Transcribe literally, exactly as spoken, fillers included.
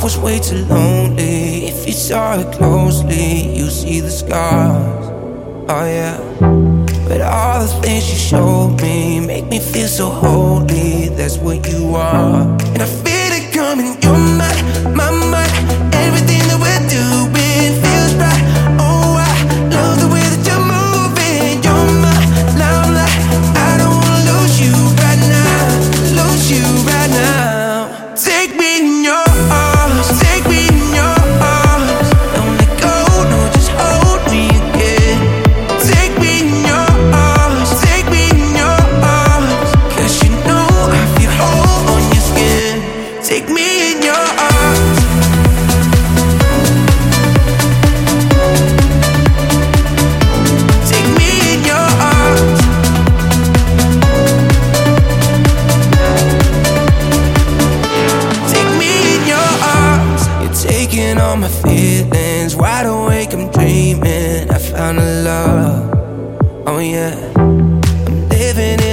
was way too lonely. If you saw it closely, you see the scars. Oh yeah. But all the things you showed me make me feel so holy. That's what you are. And I feel it coming. You're my, my, my. Everything that we're doing feels right. Oh, I love the way that you're moving. You're my limelight. I don't wanna lose you right now. Lose you right now. Take me in your arms. Take me in your arms. Don't let go, no, just hold me again. Take me in your arms. Take me in your arms. Cause you know I feel whole on your skin. Take me in your arms. Take me in your arms. Take me in your arms. You're taking all my feelings. Wide awake, I'm dreaming. I found a love. Oh yeah. I'm living